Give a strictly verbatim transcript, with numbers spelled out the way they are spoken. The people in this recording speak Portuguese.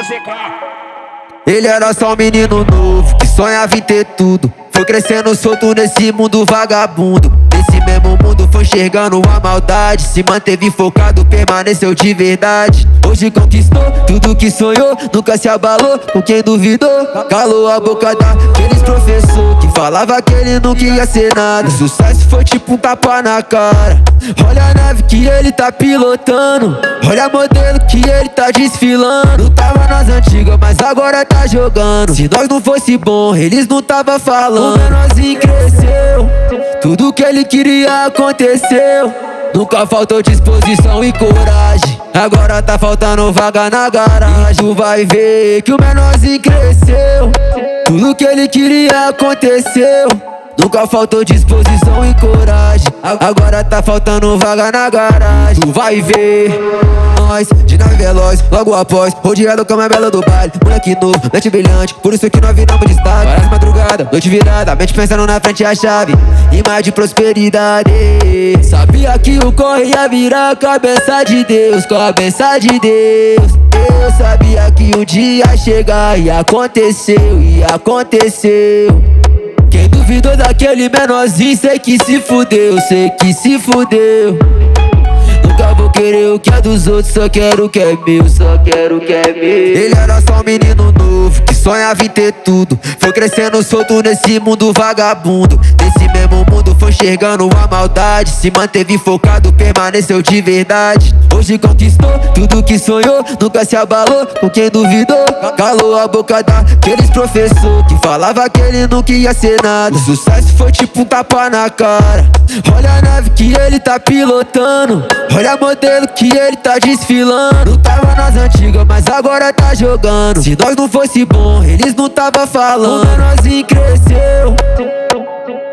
C K. Ele era só um menino novo que sonhava em ter tudo. Foi crescendo solto nesse mundo vagabundo. Nesse mesmo mundo foi enxergando a maldade. Se manteve focado, permaneceu de verdade. Hoje conquistou tudo que sonhou, nunca se abalou com quem duvidou. Calou a boca daqueles professor que falava que ele nunca ia ser nada. O sucesso foi tipo um tapa na cara. Olha a nave que ele tá pilotando, olha a modelo que ele tá desfilando. Tava nas antigas, mas agora tá jogando. Se nós não fosse bom, eles não tava falando. O menorzinho cresceu, tudo que ele queria aconteceu. Nunca faltou disposição e coragem, agora tá faltando vaga na garagem. Tu vai ver que o menorzinho cresceu, tudo que ele queria aconteceu. Nunca faltou disposição e coragem, agora tá faltando vaga na garagem. Tu vai ver nós, de nave veloz, logo após rodeado com a mais bela do baile. Moleque novo, mente brilhante, por isso que nós viramos destaque. Várias madrugadas, noite virada, mente pensando na frente a chave e mais de prosperidade. Sabia que o corre ia virar a cabeça de Deus, cabeça de Deus. Eu sabia que um dia ia chegar e aconteceu, e aconteceu. Quem duvidou daquele menorzinho, sei que se fudeu, sei que se fudeu. Nunca vou querer o que é dos outros, só quero o que é meu, só quero o que é meu. Ele era só um menino novo que sonhava em ter tudo. Foi crescendo solto nesse mundo vagabundo. Nesse mesmo mundo foi enxergando a maldade. Se manteve focado, permaneceu de verdade. Hoje conquistou tudo que sonhou, nunca se abalou com quem duvidou. Calou a boca daqueles professor que falava que ele nunca ia ser nada. O sucesso foi tipo um tapa na cara. Olha a nave que ele tá pilotando, olha a modelo que ele tá desfilando. Tava nas antigas, mas agora tá jogando. Se nós não fosse bom, eles não tava falando. O menorzinho cresceu,